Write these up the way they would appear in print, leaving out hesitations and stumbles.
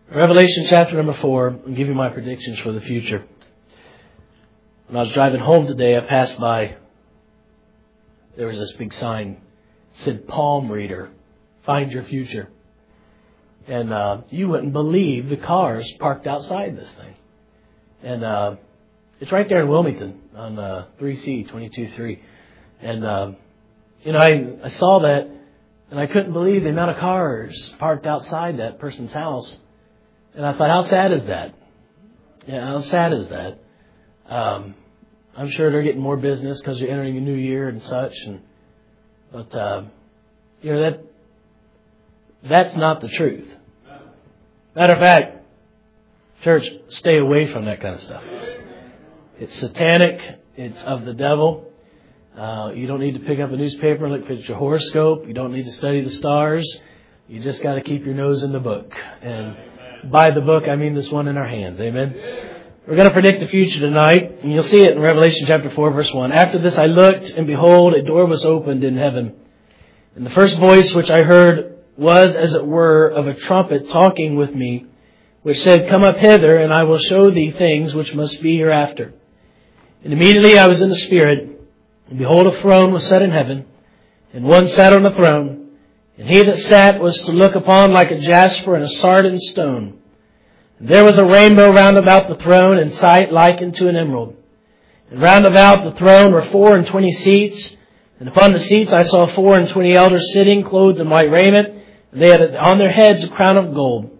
Revelation chapter number 4, I'll give you my predictions for the future. When I was driving home today, I passed by, there was this big sign, it said palm reader, find your future. And you wouldn't believe the cars parked outside this thing. And it's right there in Wilmington on 3C, 22-3. And, I saw that and I couldn't believe the amount of cars parked outside that person's house. And I thought, how sad is that? Yeah, how sad is that? I'm sure they're getting more business because you're entering a new year and such. But that's not the truth. Matter of fact, church, stay away from that kind of stuff. It's satanic. It's of the devil. You don't need to pick up a newspaper and look at your horoscope. You don't need to study the stars. You just got to keep your nose in the book. And by the book, I mean this one in our hands. Amen. We're going to predict the future tonight. And you'll see it in Revelation chapter 4, verse 1. After this I looked, and behold, a door was opened in heaven. And the first voice which I heard was, as it were, of a trumpet talking with me, which said, Come up hither, and I will show thee things which must be hereafter. And immediately I was in the Spirit, and behold, a throne was set in heaven, and one sat on the throne. And he that sat was to look upon like a jasper and a sardine stone. And there was a rainbow round about the throne, in sight like unto an emerald. And round about the throne were 24 seats, and upon the seats I saw 24 elders sitting, clothed in white raiment, and they had on their heads a crown of gold.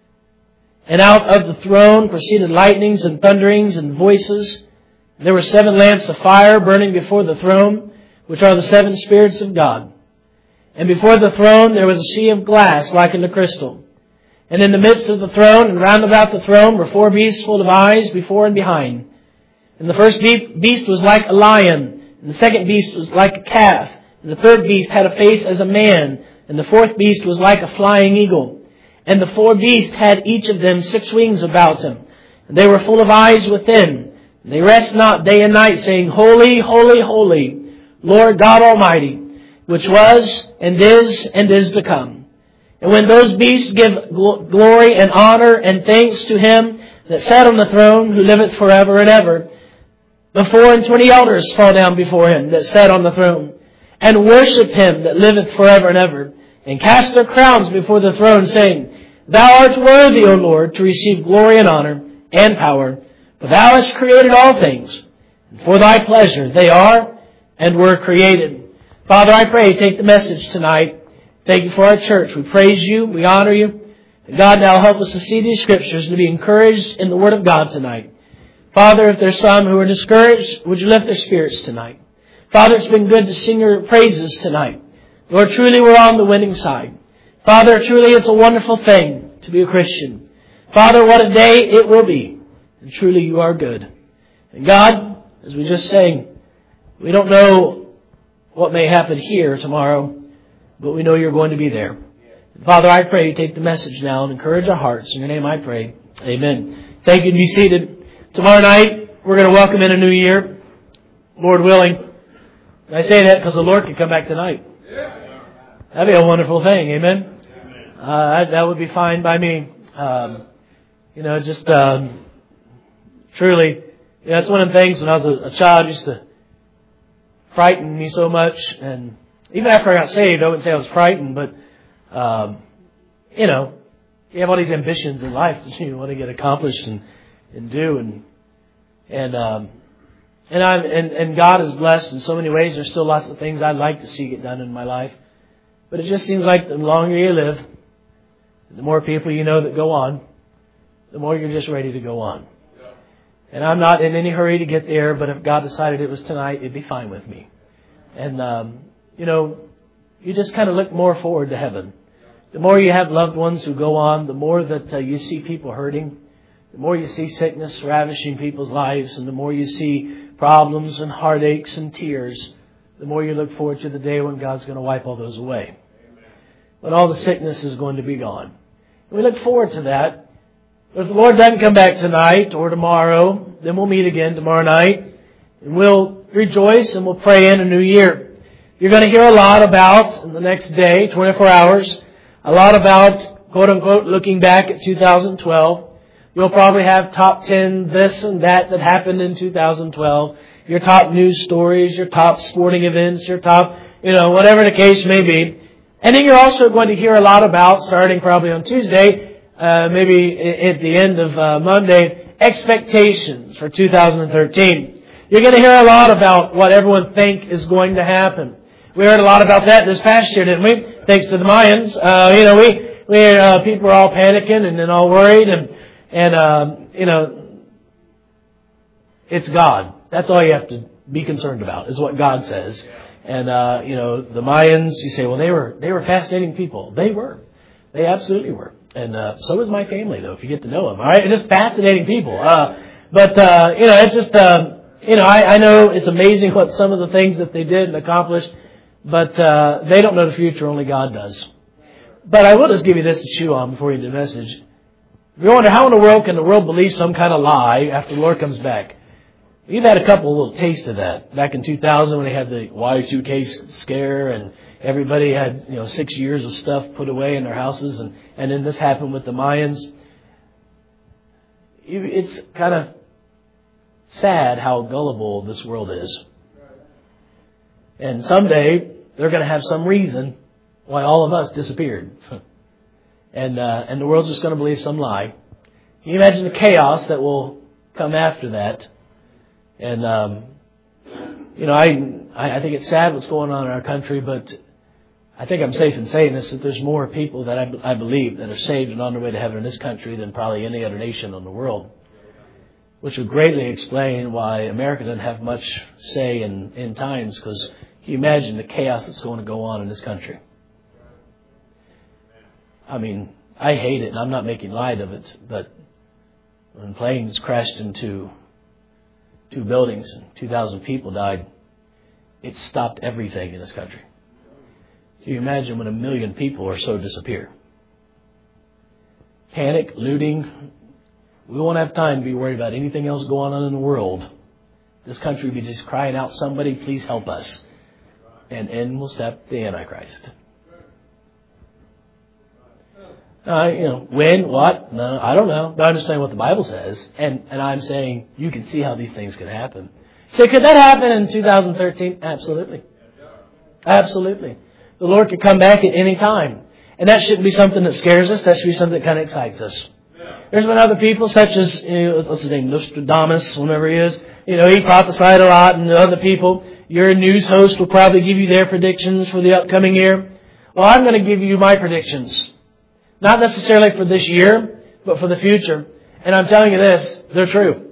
And out of the throne proceeded lightnings and thunderings and voices. There were 7 lamps of fire burning before the throne, which are the 7 spirits of God. And before the throne there was a sea of glass like unto crystal. And in the midst of the throne and round about the throne were 4 beasts full of eyes before and behind. And the first beast was like a lion, and the second beast was like a calf, and the third beast had a face as a man, and the fourth beast was like a flying eagle. And the 4 beasts had each of them 6 wings about them, and they were full of eyes within. And they rest not day and night, saying, Holy, holy, holy, Lord God Almighty, which was and is to come. And when those beasts give glory and honor and thanks to Him that sat on the throne, who liveth forever and ever, the 24 elders fall down before Him that sat on the throne, and worship Him that liveth forever and ever, and cast their crowns before the throne, saying, Thou art worthy, O Lord, to receive glory and honor and power, for Thou hast created all things, and for Thy pleasure they are and were created. Father, I pray, take the message tonight. Thank You for our church. We praise You. We honor You. And God, now help us to see these scriptures and to be encouraged in the Word of God tonight. Father, if there's some who are discouraged, would You lift their spirits tonight? Father, it's been good to sing Your praises tonight. Lord, truly we're on the winning side. Father, truly it's a wonderful thing to be a Christian. Father, what a day it will be. And truly You are good. And God, as we just sang, we don't know what may happen here tomorrow, but we know You're going to be there. Father, I pray You take the message now and encourage our hearts. In Your name I pray. Amen. Thank you, and be seated. Tomorrow night, we're going to welcome in a new year, Lord willing. And I say that because the Lord can come back tonight. That'd be a wonderful thing. Amen. That would be fine by me. Truly, that's one of the things when I was a child used to frighten me so much. And even after I got saved, I wouldn't say I was frightened, but, you have all these ambitions in life that you want to get accomplished and do. And God is blessed in so many ways. There's still lots of things I'd like to see get done in my life. But it just seems like the longer you live, the more people you know that go on, the more you're just ready to go on. And I'm not in any hurry to get there, but if God decided it was tonight, it'd be fine with me. And, you just kind of look more forward to heaven. The more you have loved ones who go on, the more that you see people hurting, the more you see sickness ravishing people's lives, and the more you see problems and heartaches and tears, the more you look forward to the day when God's going to wipe all those away. When all the sickness is going to be gone. And we look forward to that. But if the Lord doesn't come back tonight or tomorrow, then we'll meet again tomorrow night. And we'll rejoice and we'll pray in a new year. You're going to hear a lot about, in the next day, 24 hours, a lot about quote unquote, looking back at 2012. You'll probably have top 10 this and that happened in 2012. Your top news stories, your top sporting events, your top, whatever the case may be. And then you're also going to hear a lot about, starting probably on Tuesday, maybe at the end of Monday, expectations for 2013. You're going to hear a lot about what everyone thinks is going to happen. We heard a lot about that this past year, didn't we? Thanks to the Mayans. People were all panicking and then all worried and it's God. That's all you have to be concerned about, is what God says. And, the Mayans, you say, well, they were fascinating people. They were. They absolutely were. And, so was my family, though, if you get to know them. All right. Just fascinating people. It's just, I know it's amazing what some of the things that they did and accomplished, but, they don't know the future. Only God does. But I will just give you this to chew on before you do the message. You wonder, how in the world can the world believe some kind of lie after the Lord comes back? You've had a couple of little tastes of that. Back in 2000 when they had the Y2K scare and everybody had 6 years of stuff put away in their houses, and then this happened with the Mayans. It's kind of sad how gullible this world is. And someday they're going to have some reason why all of us disappeared. And the world's just going to believe some lie. Can you imagine the chaos that will come after that? And, I think it's sad what's going on in our country, but I think I'm safe in saying this, that there's more people that I believe that are saved and on their way to heaven in this country than probably any other nation in the world. Which would greatly explain why America doesn't have much say in end times, because can you imagine the chaos that's going to go on in this country? I mean, I hate it, and I'm not making light of it, but when planes crashed into 2 buildings and 2,000 people died, it stopped everything in this country. Can you imagine when 1 million people or so disappear? Panic, looting. We won't have time to be worried about anything else going on in the world. This country will be just crying out, somebody please help us. And in will step the Antichrist. When, what? No, I don't know. But I understand what the Bible says. And I'm saying you can see how these things can happen. So could that happen in 2013? Absolutely. Absolutely. The Lord could come back at any time. And that shouldn't be something that scares us. That should be something that kind of excites us. There's been other people such as, what's his name, Nostradamus, whoever he is. He prophesied a lot, and other people. Your news host will probably give you their predictions for the upcoming year. Well, I'm going to give you my predictions. Not necessarily for this year, but for the future. And I'm telling you this, they're true.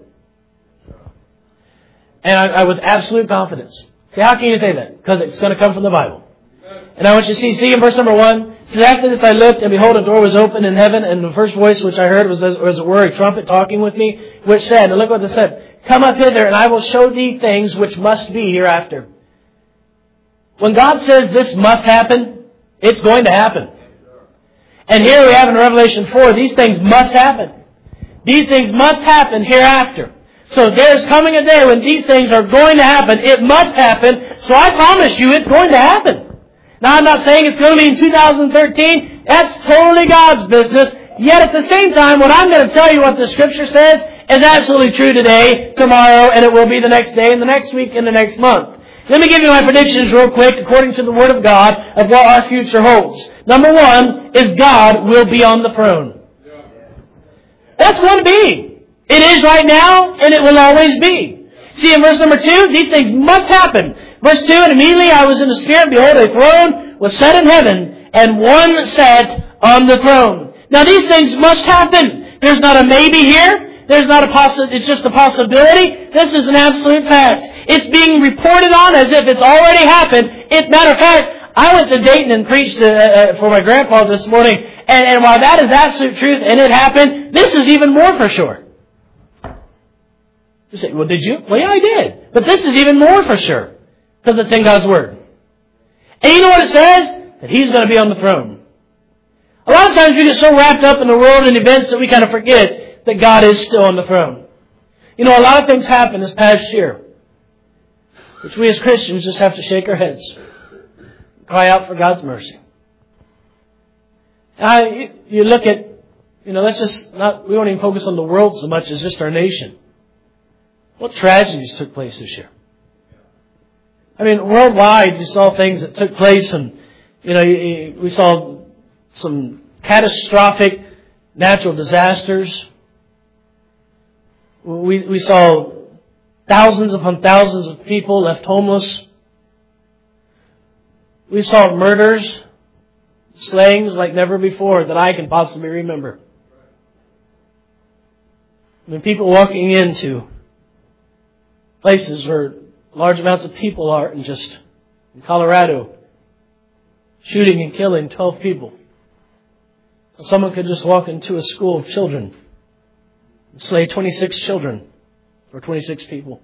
And I with absolute confidence. See, how can you say that? Because it's going to come from the Bible. And I want you to see in verse number 1, it says, after this I looked, and behold, a door was opened in heaven, and the first voice which I heard was as it were a trumpet talking with me, which said, and look what it said, come up hither, and I will show thee things which must be hereafter. When God says this must happen, it's going to happen. And here we have in Revelation 4, these things must happen. These things must happen hereafter. So there's coming a day when these things are going to happen. It must happen. So I promise you it's going to happen. Now I'm not saying it's going to be in 2013. That's totally God's business. Yet at the same time, what I'm going to tell you what the Scripture says is absolutely true today, tomorrow, and it will be the next day, and the next week, and the next month. Let me give you my predictions real quick according to the Word of God of what our future holds. Number 1 is God will be on the throne. That's going to be. It is right now and it will always be. See in verse number 2, these things must happen. Verse 2, and immediately I was in the Spirit, behold, a throne was set in heaven, and one sat on the throne. Now these things must happen. There's not a maybe here. There's not it's just a possibility. This is an absolute fact. It's being reported on as if it's already happened. Matter of fact, I went to Dayton and preached for my grandpa this morning. And while that is absolute truth and it happened, this is even more for sure. You say, well, did you? Well, yeah, I did. But this is even more for sure. Because it's in God's Word. And you know what it says? That He's going to be on the throne. A lot of times we get so wrapped up in the world and events that we kind of forget that God is still on the throne. A lot of things happened this past year, which we as Christians just have to shake our heads, cry out for God's mercy. You look at, let's just we won't even focus on the world so much as just our nation. What tragedies took place this year? I mean, worldwide, you saw things that took place, and, we saw some catastrophic natural disasters. We saw thousands upon thousands of people left homeless. We saw murders, slayings like never before that I can possibly remember. I mean, people walking into places where large amounts of people are, and just in Colorado, shooting and killing 12 people. Someone could just walk into a school of children and slay 26 children or 26 people.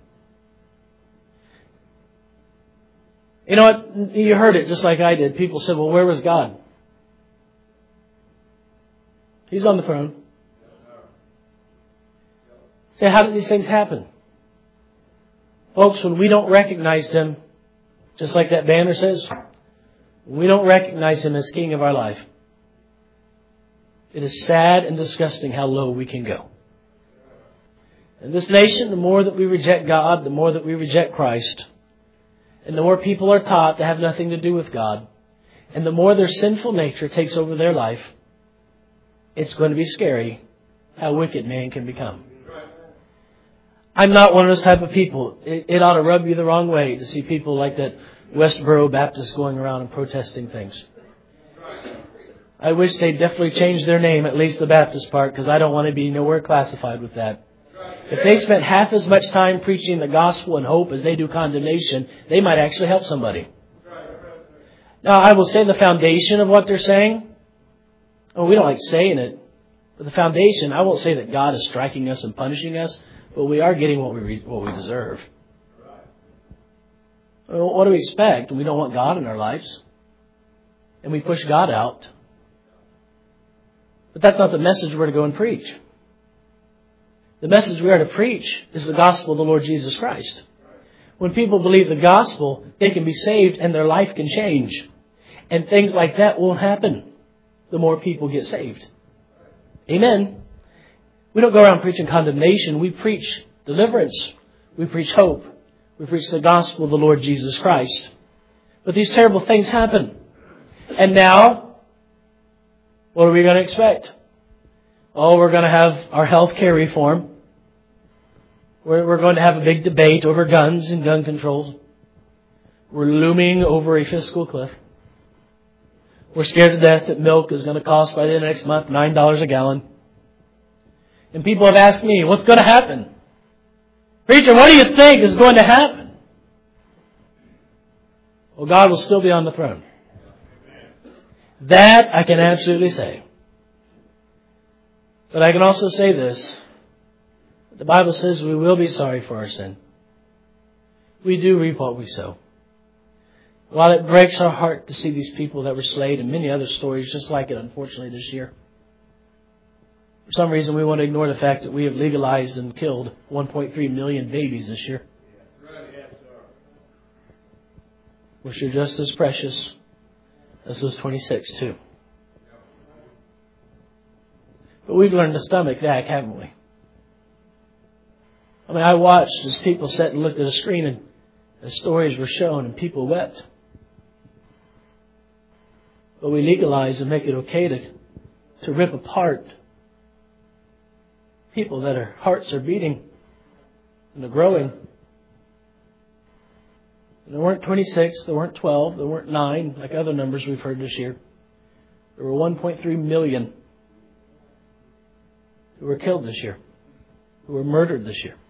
You know what? You heard it just like I did. People said, well, where was God? He's on the throne. Say, how did these things happen? Folks, when we don't recognize Him, just like that banner says, when we don't recognize Him as King of our life, it is sad and disgusting how low we can go. In this nation, the more that we reject God, the more that we reject Christ, and the more people are taught to have nothing to do with God, and the more their sinful nature takes over their life, it's going to be scary how wicked man can become. I'm not one of those type of people. It ought to rub you the wrong way to see people like that Westboro Baptist going around and protesting things. I wish they'd definitely change their name, at least the Baptist part, because I don't want to be nowhere classified with that. If they spent half as much time preaching the gospel and hope as they do condemnation, they might actually help somebody. Now, I will say the foundation of what they're saying, we don't like saying it, but the foundation, I won't say that God is striking us and punishing us, but we are getting what we deserve. What do we expect? We don't want God in our lives. And we push God out. But that's not the message we're to go and preach. The message we are to preach is the gospel of the Lord Jesus Christ. When people believe the gospel, they can be saved and their life can change. And things like that won't happen the more people get saved. Amen. We don't go around preaching condemnation. We preach deliverance. We preach hope. We preach the gospel of the Lord Jesus Christ. But these terrible things happen. And now, what are we going to expect? Oh, we're going to have our health care reform. We're going to have a big debate over guns and gun controls. We're looming over a fiscal cliff. We're scared to death that milk is going to cost by the end of next month $9 a gallon. And people have asked me, what's going to happen? Preacher, what do you think is going to happen? Well, God will still be on the throne. That I can absolutely say. But I can also say this. The Bible says we will be sorry for our sin. We do reap what we sow. While it breaks our heart to see these people that were slain and many other stories just like it, unfortunately, this year. For some reason, we want to ignore the fact that we have legalized and killed 1.3 million babies this year. Which are just as precious as those 26 too. But we've learned to stomach that, haven't we? I mean, I watched as people sat and looked at a screen and the stories were shown and people wept. But we legalize and make it okay to rip apart people that their hearts are beating and they're growing. And there weren't 26, there weren't 12, there weren't 9 like other numbers we've heard this year. There were 1.3 million who were killed this year, who were murdered this year.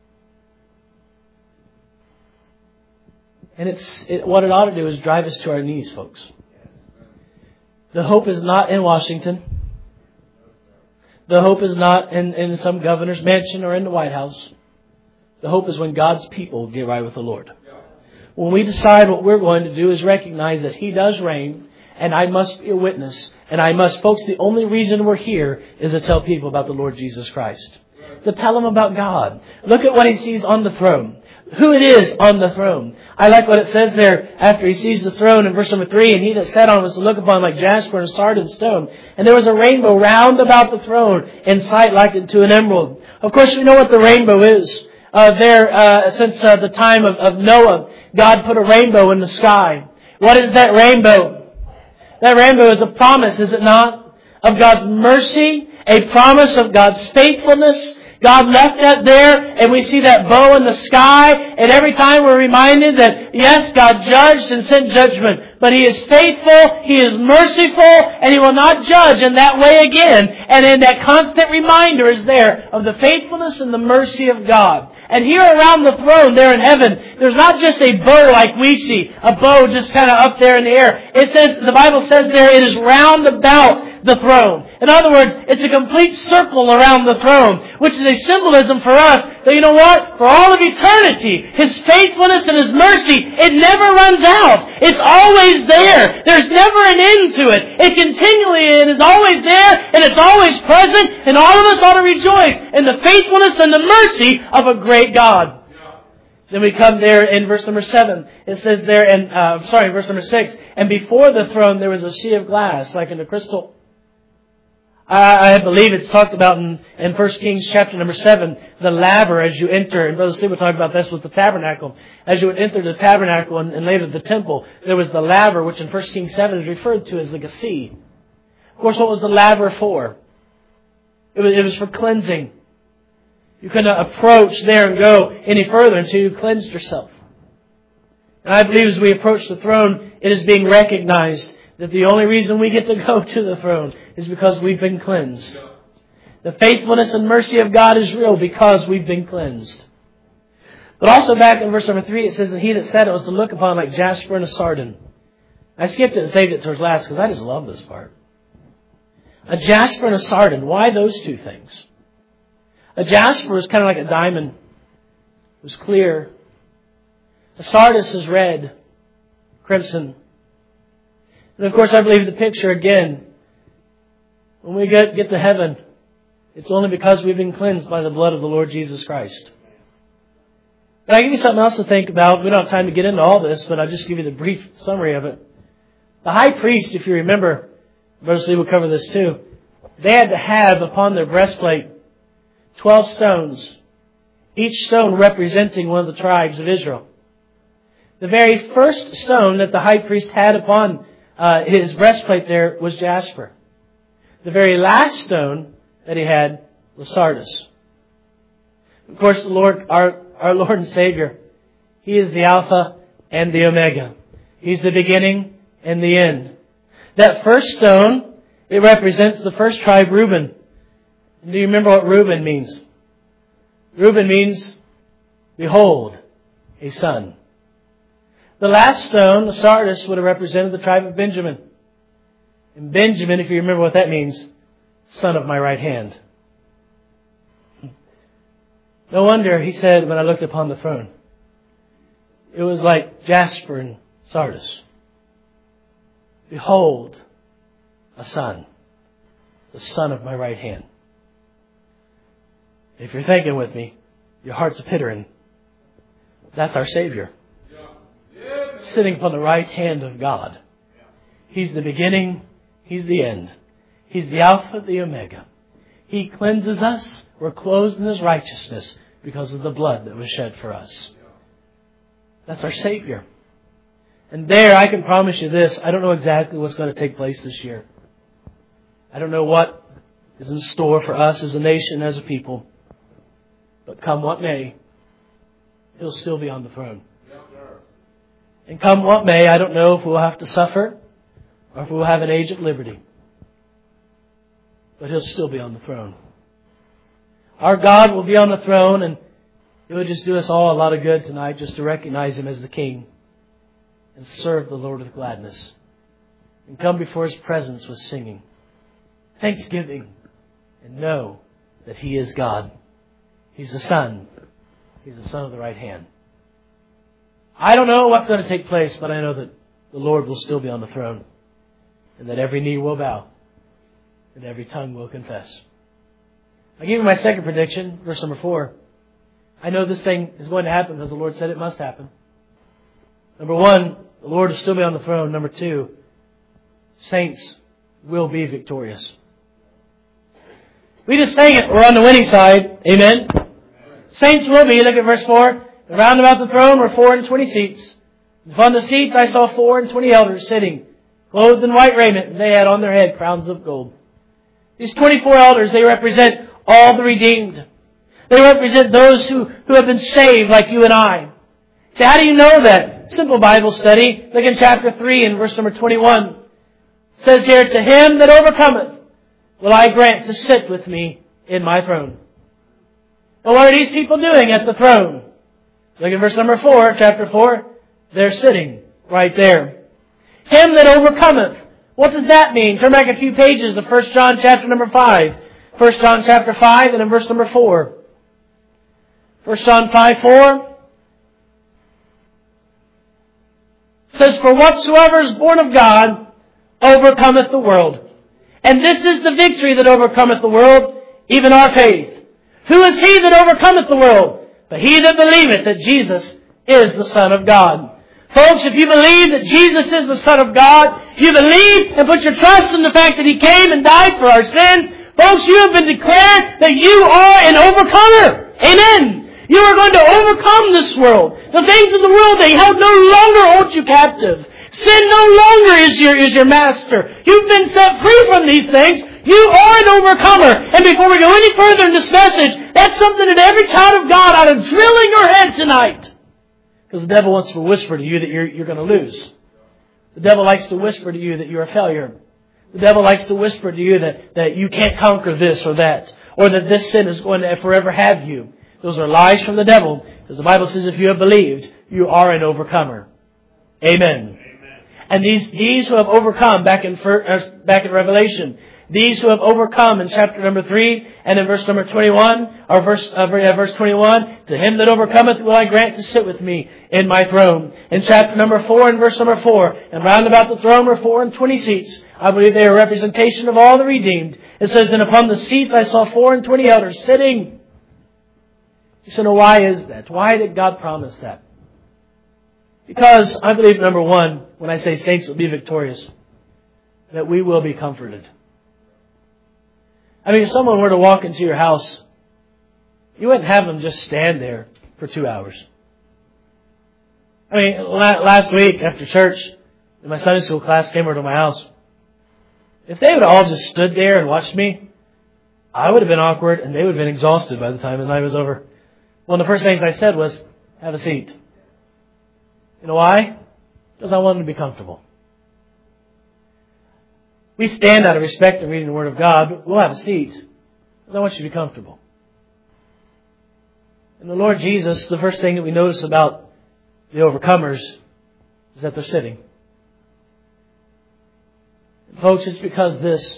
And what it ought to do is drive us to our knees, folks. The hope is not in Washington. The hope is not in some governor's mansion or in the White House. The hope is when God's people get right with the Lord. When we decide what we're going to do is recognize that He does reign, and I must be a witness, and I must, folks, the only reason we're here is to tell people about the Lord Jesus Christ. To tell them about God. Look at what He sees on the throne. who it is on the throne. I like what it says there after he sees the throne in verse number 3. And he that sat on was to look upon like jasper and sardine stone. And there was a rainbow round about the throne, in sight like unto an emerald. Of course, we know what the rainbow is. Since the time of Noah, God put a rainbow in the sky. What is that rainbow? That rainbow is a promise, is it not? Of God's mercy, a promise of God's faithfulness. God left that there, and we see that bow in the sky, and every time we're reminded that, yes, God judged and sent judgment, but He is faithful, He is merciful, and He will not judge in that way again. And then that constant reminder is there of the faithfulness and the mercy of God. And here around the throne there in heaven, there's not just a bow like we see, a bow just kind of up there in the air. It says, the Bible says there, it is round about the throne. In other words, it's a complete circle around the throne, which is a symbolism for us that, you know what? For all of eternity, His faithfulness and His mercy, it never runs out. It's always there. There's never an end to it. It continually is always there, and it's always present, and all of us ought to rejoice in the faithfulness and the mercy of a great God. Then we come there in verse number 7. It says there in, verse number 6. And before the throne there was a sea of glass, like in a crystal. I believe it's talked about in 1 Kings chapter number 7, the laver as you enter. And Brother Steve will talk about this with the tabernacle. As you would enter the tabernacle and later the temple, there was the laver, which in 1 Kings 7 is referred to as like a sea. Of course, what was the laver for? It was for cleansing. You couldn't approach there and go any further until you cleansed yourself. And I believe as we approach the throne, it is being recognized that the only reason we get to go to the throne is because we've been cleansed. The faithfulness and mercy of God is real because we've been cleansed. But also back in verse number 3, it says, and he that sat it was to look upon like jasper and a sardine. I skipped it and saved it towards last because I just love this part. A jasper and a sardine. Why those two things? A jasper is kind of like a diamond. It was clear. A sardis is red, crimson. And of course, I believe the picture again, when we get to heaven, it's only because we've been cleansed by the blood of the Lord Jesus Christ. But I give you something else to think about. We don't have time to get into all this, but I'll just give you the brief summary of it. The high priest, if you remember, Brother Steve will cover this too, they had to have upon their breastplate 12 stones, each stone representing one of the tribes of Israel. The very first stone that the high priest had upon his breastplate there was jasper. The very last stone that he had was sardis. Of course, the Lord, our Lord and Savior, He is the Alpha and the Omega. He's the beginning and the end. That first stone, it represents the first tribe, Reuben. Do you remember what Reuben means? Reuben means, behold, a son. The last stone, the sardis, would have represented the tribe of Benjamin. And Benjamin, if you remember what that means, son of my right hand. No wonder he said, when I looked upon the throne, it was like jasper and sardis. Behold, a son, the son of my right hand. If you're thinking with me, your heart's pittering. That's our Savior. Sitting upon the right hand of God. He's the beginning. He's the end. He's the Alpha, the Omega. He cleanses us. We're clothed in His righteousness because of the blood that was shed for us. That's our Savior. And there, I can promise you this, I don't know exactly what's going to take place this year. I don't know what is in store for us as a nation, as a people. But come what may, He'll still be on the throne. And come what may, I don't know if we'll have to suffer or if we'll have an age of liberty. But He'll still be on the throne. Our God will be on the throne, and it would just do us all a lot of good tonight just to recognize Him as the King and serve the Lord with gladness and come before His presence with singing, thanksgiving, and know that He is God. He's the Son. He's the Son of the right hand. I don't know what's going to take place, but I know that the Lord will still be on the throne and that every knee will bow and every tongue will confess. I'll give you my second prediction, verse number 4. I know this thing is going to happen because the Lord said it must happen. Number one, the Lord will still be on the throne. Number two, saints will be victorious. We just sang it. We're on the winning side. Amen. Saints will be. Look at verse 4. Round about the throne were 24 seats. Upon the seats I saw 24 elders sitting, clothed in white raiment, and they had on their head crowns of gold. These 24 elders, they represent all the redeemed. They represent those who have been saved like you and I. So how do you know that? Simple Bible study. Look in chapter 3 and verse number 21. It says here, to him that overcometh will I grant to sit with me in my throne. Well, what are these people doing at the throne? Look at verse number 4, chapter 4. They're sitting right there. Him that overcometh. What does that mean? Turn back a few pages to 1 John chapter number 5. 1 John chapter 5 and in verse number 4. 1 John 5:4 says, for whatsoever is born of God overcometh the world. And this is the victory that overcometh the world, even our faith. Who is he that overcometh the world? But he that believeth that Jesus is the Son of God. Folks, if you believe that Jesus is the Son of God, you believe and put your trust in the fact that He came and died for our sins, folks, you have been declared that you are an overcomer. Amen. You are going to overcome this world. The things of the world, they no longer hold you captive. Sin no longer is your master. You've been set free from these things. You are an overcomer. And before we go any further in this message, that's something that every child of God ought to drill in your head tonight. Because the devil wants to whisper to you that you're going to lose. The devil likes to whisper to you that you're a failure. The devil likes to whisper to you that you can't conquer this or that. Or that this sin is going to forever have you. Those are lies from the devil. Because the Bible says if you have believed, you are an overcomer. Amen. And these who have overcome, back in Revelation, these who have overcome in chapter number 3 and in verse number 21, or verse 21, to him that overcometh will I grant to sit with me in my throne. In chapter number 4 and verse number 4, and round about the throne were 24 seats. I believe they are a representation of all the redeemed. It says, and upon the seats I saw 24 elders sitting. You say, no, why is that? Why did God promise that? Because I believe, number one, when I say saints will be victorious, that we will be comforted. I mean, if someone were to walk into your house, you wouldn't have them just stand there for 2 hours. I mean, last week after church, my Sunday school class came over to my house. If they would have all just stood there and watched me, I would have been awkward and they would have been exhausted by the time the night was over. One of the first things I said was, have a seat. You know why? Because I want them to be comfortable. We stand out of respect in reading the Word of God, but we'll have a seat. Because I want you to be comfortable. And the Lord Jesus, the first thing that we notice about the overcomers is that they're sitting. And folks, it's because this.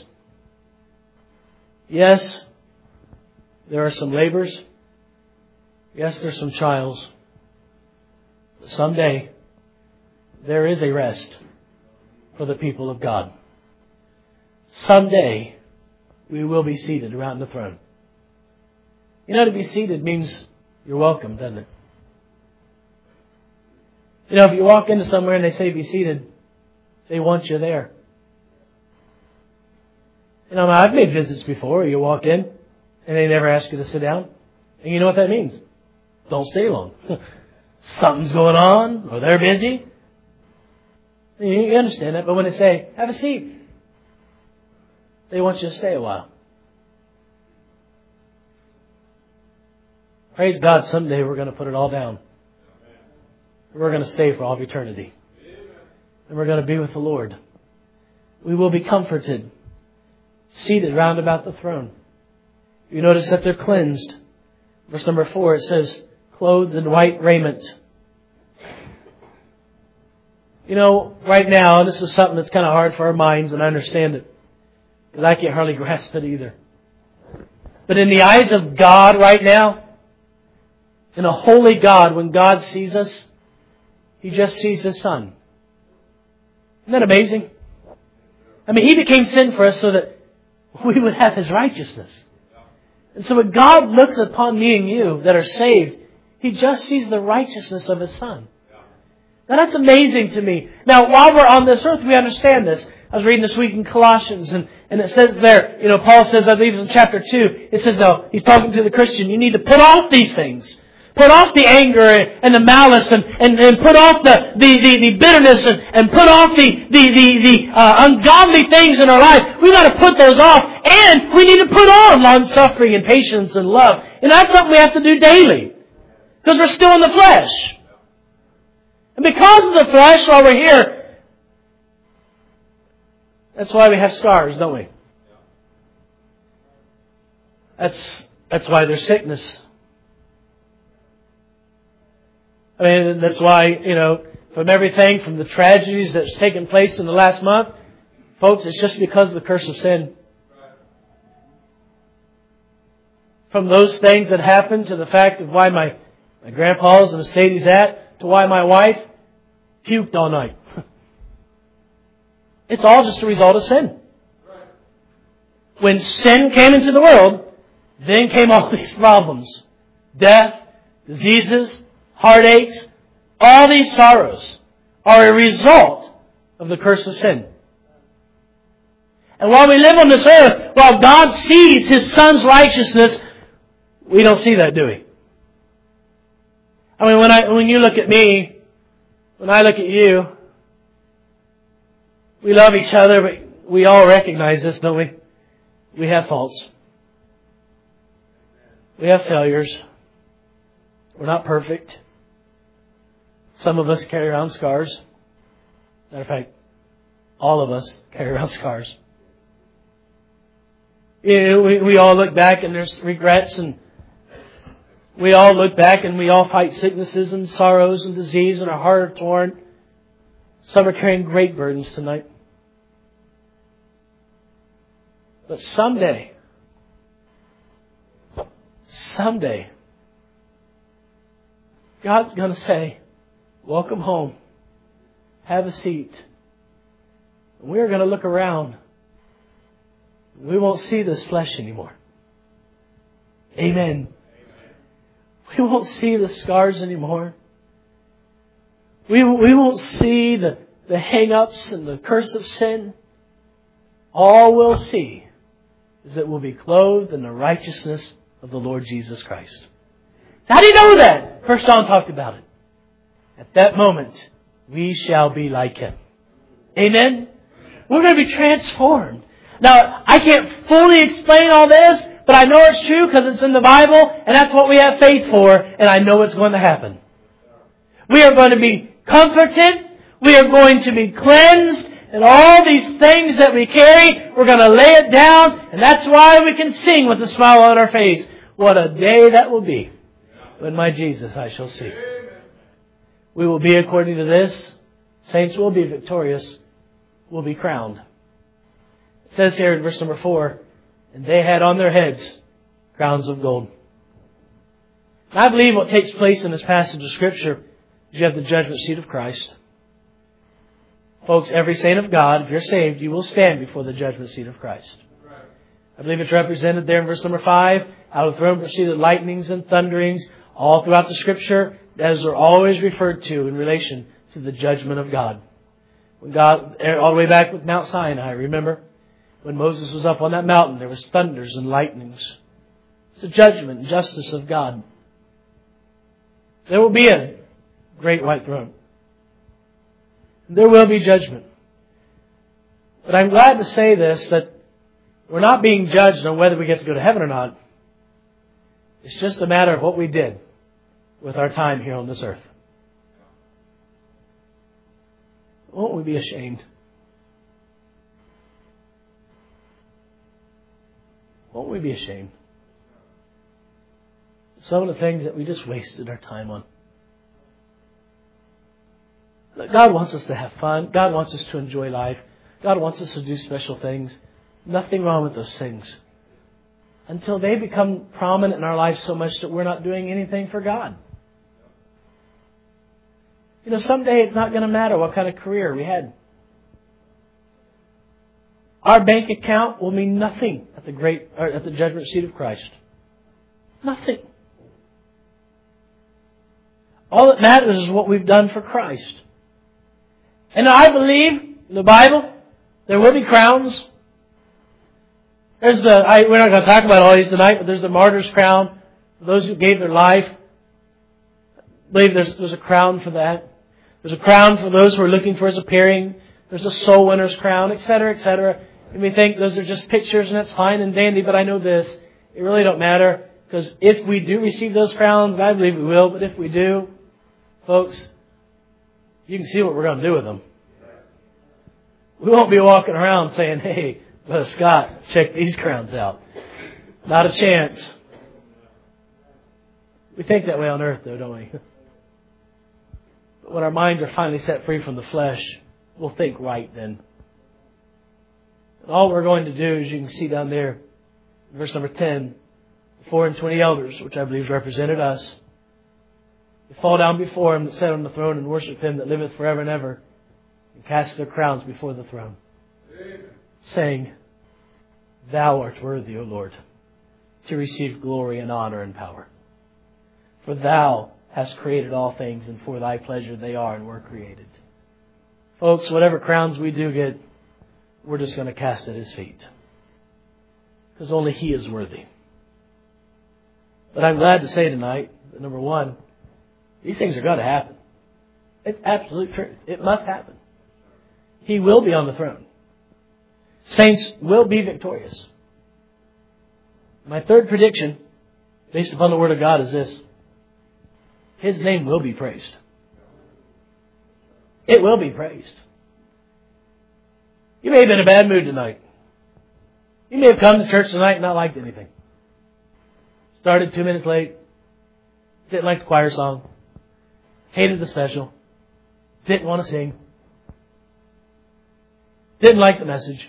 Yes, there are some labors. Yes, there's some trials. But someday, there is a rest for the people of God. Someday, we will be seated around the throne. You know, to be seated means you're welcome, doesn't it? You know, if you walk into somewhere and they say be seated, they want you there. You know, I've made visits before where you walk in and they never ask you to sit down. And you know what that means? Don't stay long. Something's going on, or they're busy. You understand that, but when they say, have a seat, they want you to stay a while. Praise God, someday we're going to put it all down. We're going to stay for all of eternity. And we're going to be with the Lord. We will be comforted, seated round about the throne. You notice that they're cleansed. Verse number 4, it says, clothed in white raiment. You know, right now, this is something that's kind of hard for our minds, and I understand it. Because I can't hardly grasp it either. But in the eyes of God right now, in a holy God, when God sees us, He just sees His Son. Isn't that amazing? I mean, He became sin for us so that we would have His righteousness. And so when God looks upon me and you that are saved, He just sees the righteousness of His Son. Now that's amazing to me. Now while we're on this earth, we understand this. I was reading this week in Colossians, and it says there, Paul says, I believe it's in chapter 2, it says, no, he's talking to the Christian, you need to put off these things. Put off the anger and the malice and put off the bitterness and put off the ungodly things in our life. We've got to put those off, and we need to put on long-suffering and patience and love. And that's something we have to do daily, because we're still in the flesh. And because of the flesh, while we're here, that's why we have scars, don't we? That's why there's sickness. I mean, that's why, from everything, from the tragedies that's taken place in the last month, folks, it's just because of the curse of sin. From those things that happened to the fact of why my grandpa's in the state he's at, to why my wife puked all night. It's all just a result of sin. When sin came into the world, then came all these problems. Death, diseases, heartaches, all these sorrows are a result of the curse of sin. And while we live on this earth, while God sees His Son's righteousness, we don't see that, do we? I mean, when you look at me, when I look at you, we love each other, but we all recognize this, don't we? We have faults. We have failures. We're not perfect. Some of us carry around scars. Matter of fact, all of us carry around scars. We all look back and there's regrets, and we all look back and we all fight sicknesses and sorrows and disease, and our heart are torn. Some are carrying great burdens tonight. But someday, God's going to say, welcome home. Have a seat. And we're going to look around. We won't see this flesh anymore. Amen. We won't see the scars anymore. We won't see the hang-ups and the curse of sin. All we'll see is that we'll be clothed in the righteousness of the Lord Jesus Christ. How do you know that? 1 John talked about it. At that moment, we shall be like Him. Amen? We're going to be transformed. Now, I can't fully explain all this, but I know it's true because it's in the Bible, and that's what we have faith for, and I know it's going to happen. We are going to be comforted. We are going to be cleansed. And all these things that we carry, we're going to lay it down. And that's why we can sing with a smile on our face. What a day that will be when my Jesus I shall see. We will be, according to this, saints will be victorious, will be crowned. It says here in verse number 4, and they had on their heads crowns of gold. And I believe what takes place in this passage of Scripture is you have the judgment seat of Christ. Folks, every saint of God, if you're saved, you will stand before the judgment seat of Christ. I believe it's represented there in verse number 5. Out of the throne proceeded lightnings and thunderings. All throughout the Scripture, those are always referred to in relation to the judgment of God. When God, all the way back with Mount Sinai, remember? When Moses was up on that mountain, there was thunders and lightnings. It's the judgment and justice of God. There will be a great white throne. There will be judgment. But I'm glad to say this, that we're not being judged on whether we get to go to heaven or not. It's just a matter of what we did with our time here on this earth. Won't we be ashamed? Won't we be ashamed? Some of the things that we just wasted our time on. God wants us to have fun. God wants us to enjoy life. God wants us to do special things. Nothing wrong with those things. Until they become prominent in our lives so much that we're not doing anything for God. Someday it's not going to matter what kind of career we had. Our bank account will mean nothing at the judgment seat of Christ. Nothing. All that matters is what we've done for Christ. And I believe in the Bible there will be crowns. We're not going to talk about all these tonight, but there's the martyr's crown for those who gave their life. I believe there's a crown for that. There's a crown for those who are looking for His appearing. There's a soul winner's crown, etc., etc. You may think those are just pictures and that's fine and dandy, but I know this. It really don't matter, because if we do receive those crowns, I believe we will, but if we do, folks, you can see what we're going to do with them. We won't be walking around saying, hey, Brother Scott, check these crowns out. Not a chance. We think that way on earth, though, don't we? But when our minds are finally set free from the flesh, we'll think right then. And all we're going to do, as you can see down there, verse number 10, the 24 elders, which I believe represented us, they fall down before Him that sat on the throne and worship Him that liveth forever and ever, and cast their crowns before the throne, saying, Thou art worthy, O Lord, to receive glory and honor and power. For Thou hast created all things, and for Thy pleasure they are and were created. Folks, whatever crowns we do get, we're just going to cast at His feet. Because only He is worthy. But I'm glad to say tonight that, number one, these things are going to happen. It's absolute truth. It must happen. He will be on the throne. Saints will be victorious. My third prediction, based upon the Word of God, is this. His name will be praised. It will be praised. You may have been in a bad mood tonight. You may have come to church tonight and not liked anything. Started 2 minutes late. Didn't like the choir song. Hated the special. Didn't want to sing. Didn't like the message.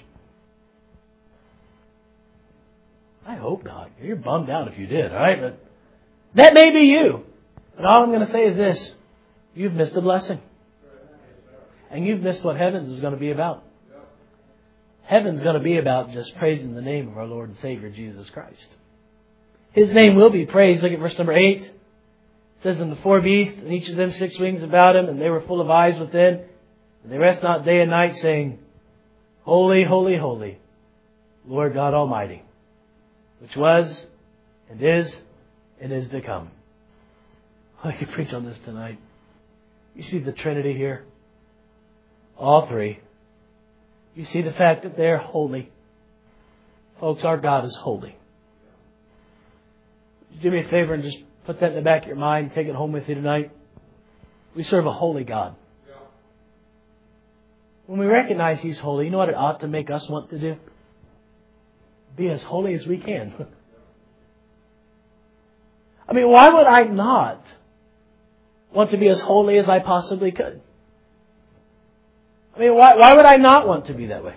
I hope not. You're bummed out if you did, alright? But that may be you. But all I'm going to say is this. You've missed a blessing. And you've missed what heavens is going to be about. Heaven's going to be about just praising the name of our Lord and Savior, Jesus Christ. His name will be praised. Look at verse number 8. It says, And the four beasts, and each of them 6 wings about him, and they were full of eyes within. And they rest not day and night, saying, Holy, holy, holy, Lord God Almighty, which was, and is to come. I could preach on this tonight. You see the Trinity here? All three. You see the fact that they're holy. Folks, our God is holy. Do me a favor and just put that in the back of your mind. Take it home with you tonight. We serve a holy God. When we recognize He's holy, you know what it ought to make us want to do? Be as holy as we can. I mean, why would I not want to be as holy as I possibly could? I mean, why would I not want to be that way?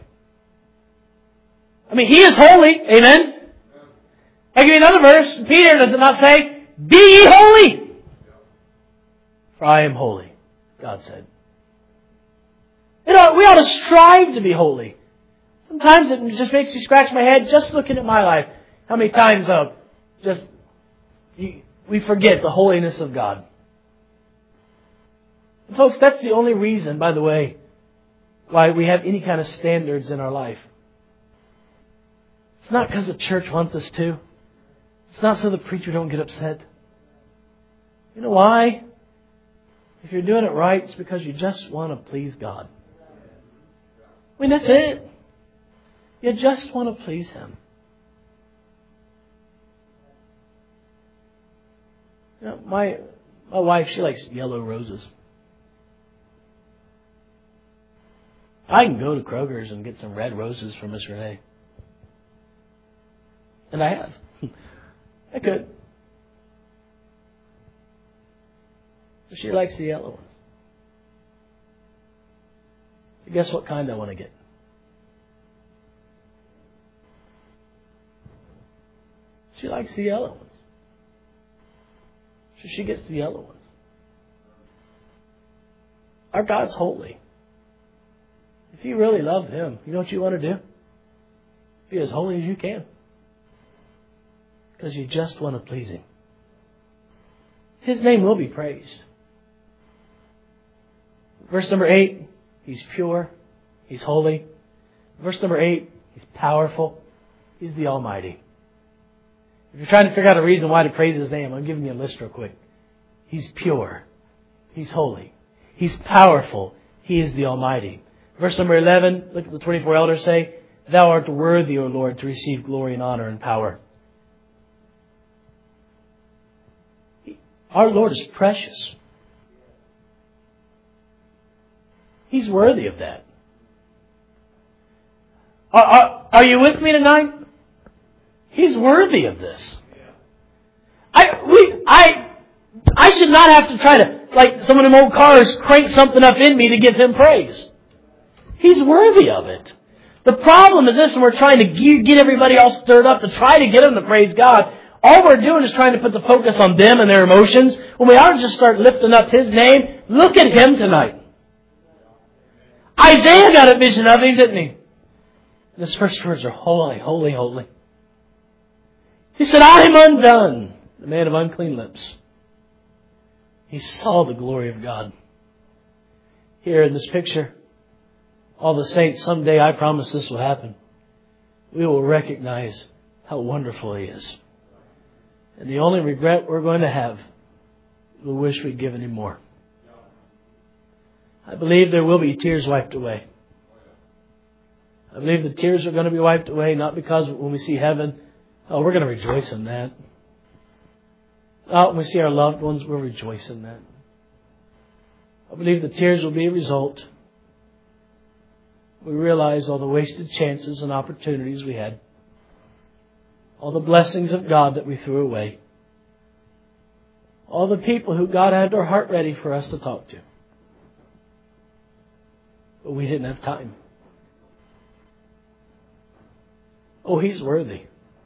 I mean, He is holy. Amen? I'll give you another verse. Peter, does it not say, Be ye holy, for I am holy, God said. We ought to strive to be holy. Sometimes it just makes me scratch my head just looking at my life. How many times we forget the holiness of God. And folks, that's the only reason, by the way, why we have any kind of standards in our life. It's not because the church wants us to. It's not so the preacher don't get upset. You know why? If you're doing it right, it's because you just want to please God. I mean, that's it. You just want to please Him. You know, my wife, she likes yellow roses. I can go to Kroger's and get some red roses for Miss Renee. And I have. I could. But she likes the yellow ones. So guess what kind I want to get? She likes the yellow ones. So she gets the yellow ones. Our God's holy. If you really love Him, you know what you want to do? Be as holy as you can. Because you just want to please Him. His name will be praised. Verse number 8, He's pure. He's holy. Verse number 8, He's powerful. He's the Almighty. If you're trying to figure out a reason why to praise His name, I'm giving you a list real quick. He's pure. He's holy. He's powerful. He is the Almighty. Verse number 11, look at the 24 elders say, Thou art worthy, O Lord, to receive glory and honor and power. Our Lord is precious. He's worthy of that. Are you with me tonight? He's worthy of this. I should not have to try to, like some of them old cars, crank something up in me to give Him praise. He's worthy of it. The problem is this, and we're trying to get everybody all stirred up to try to get them to praise God. All we're doing is trying to put the focus on them and their emotions. When we ought to just start lifting up His name, look at Him tonight. Isaiah got a vision of Him, didn't he? His first words are, Holy, holy, holy. He said, I am undone, the man of unclean lips. He saw the glory of God. Here in this picture, all the saints, someday I promise this will happen. We will recognize how wonderful He is. And the only regret we're going to have, we wish we'd given Him more. I believe there will be tears wiped away. I believe the tears are going to be wiped away, not because when we see heaven, oh, we're going to rejoice in that. When we see our loved ones, we'll rejoice in that. I believe the tears will be a result. We realize all the wasted chances and opportunities we had. All the blessings of God that we threw away. All the people who God had their heart ready for us to talk to. But we didn't have time. Oh, He's worthy.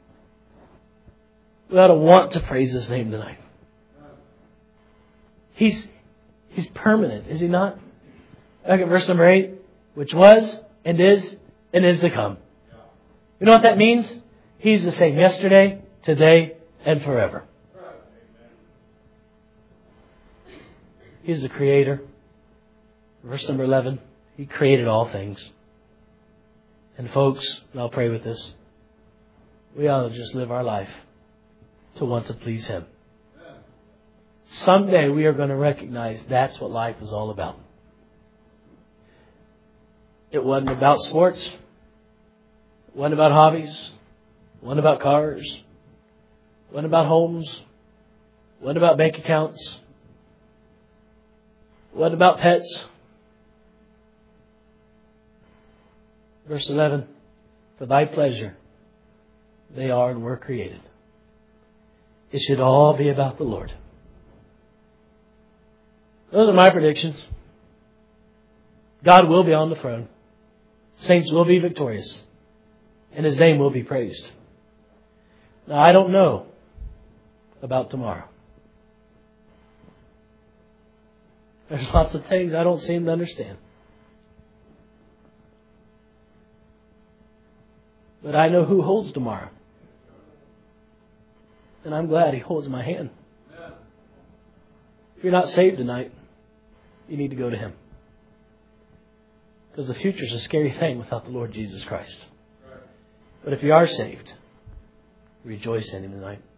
We ought to want to praise His name tonight. He's permanent, is He not? Back at verse number 8, which was and is to come. You know what that means? He's the same yesterday, today, and forever. He's the Creator. Verse number 11, He created all things. And folks, and I'll pray with this, we ought to just live our life to want to please Him. Someday we are going to recognize that's what life is all about. It wasn't about sports. It wasn't about hobbies. It wasn't about cars. It wasn't about homes. It wasn't about bank accounts. It wasn't about pets. Verse 11, for Thy pleasure they are and were created. It should all be about the Lord. Those are my predictions. God will be on the throne. Saints will be victorious. And His name will be praised. Now, I don't know about tomorrow. There's lots of things I don't seem to understand. But I know who holds tomorrow. And I'm glad He holds my hand. If you're not saved tonight, you need to go to Him. Because the future is a scary thing without the Lord Jesus Christ. But if you are saved, rejoice in Him tonight.